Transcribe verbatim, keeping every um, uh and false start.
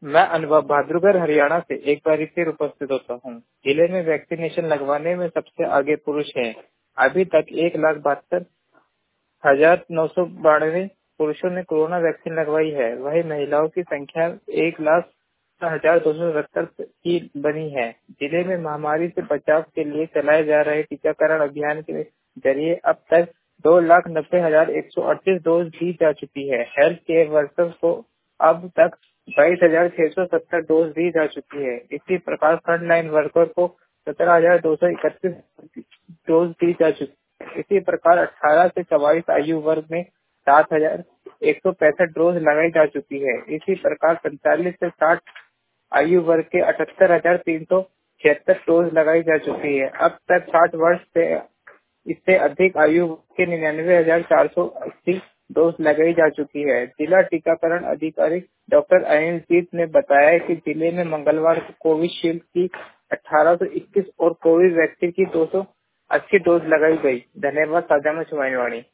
मैं अनुभव बहादुरगढ़ हरियाणा से एक बार फिर उपस्थित होता हूँ। जिले में वैक्सीनेशन लगवाने में सबसे आगे पुरुष हैं। अभी तक एक लाख बहत्तर हजार नौ सौ बानवे पुरुषों ने कोरोना वैक्सीन लगवाई है। वही महिलाओं की संख्या एक लाख हजार दो सौ सत्तर की बनी है। जिले में महामारी से बचाव के लिए चलाए जा रहे टीकाकरण अभियान के जरिए अब तक दो लाख नब्बे हजार एक सौ अड़तीस डोज दी जा चुकी है। हेल्थ केयर वर्कर्स को अब तक बाईस हजार छह सौ सत्तर डोज दी जा चुकी है। इसी प्रकार फ्रंट लाइन वर्कर को सत्रह हजार दो सौ इकतीस डोज दी जा चुकी है। इसी प्रकार अठारह से चौवालीस आयु वर्ग में सात हजार एक सौ पैंसठ डोज लगाई जा चुकी है। इसी प्रकार पैंतालीस से साठ आयु वर्ग के अठहत्तर हजार तीन सौ छिहत्तर डोज लगाई जा चुकी है। अब तक साठ वर्ष से इससे अधिक आयु के निन्यानवे हजार चार सौ अस्सी डोज लगाई जा चुकी है। जिला टीकाकरण अधिकारी डॉक्टर अनिल जीत ने बताया कि जिले में मंगलवार को कोविशील्ड की अठारह सौ इक्कीस और कोविड वैक्सीन की दो सौ अस्सी डोज लगाई गई। धन्यवाद। साझा में शुभानी वाणी।